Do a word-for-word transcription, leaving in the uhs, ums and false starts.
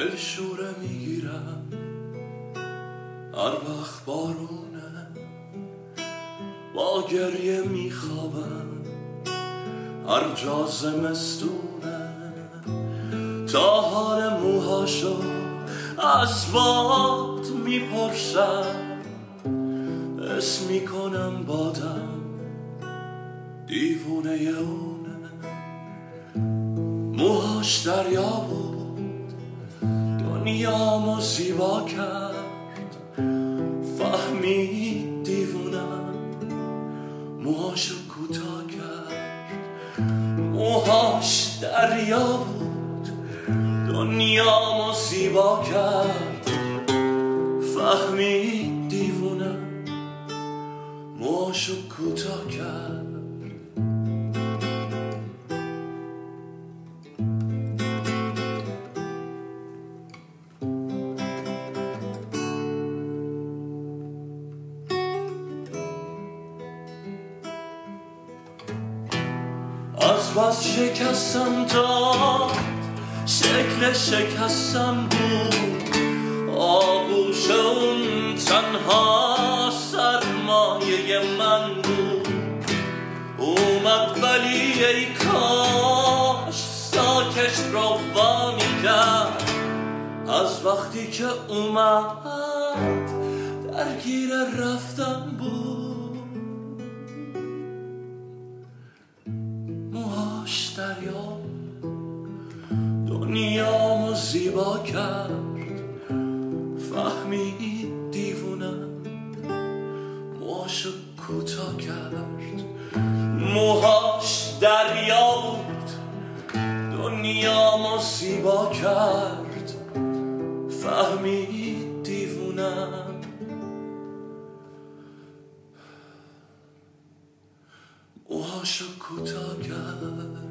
دل شوره میگیرم هر وقت بارونه، با گریه میخوابم هر جا زمستونه، تا حال موهاشو از باد میپرسم، اسم میکنم بادم دیوونه اونه. موهاش دریا بود دنیامو زیبا کرد، فهمید دیوونم موهاشو کوتاه کرد. موهاش دریا بود دنیامو زیبا کرد، فهمید دیوونم موهاشو کوتاه کرد. از بس شکستم داد شکل شکستم بود، آغوش اون تنها سرمایه من بود. اومد ولی ای کاش ساکش رو وانی کرد، از وقتی که اومد درگیر رفتن بود. موهاش دریا دنیامو زیبا کرد، فهمید دیوونم موهاشو کوتاه کرد. موهاش دریا بود دنیامو زیبا کرد، فهمید دیوونم موهاشو کوتاه کرد.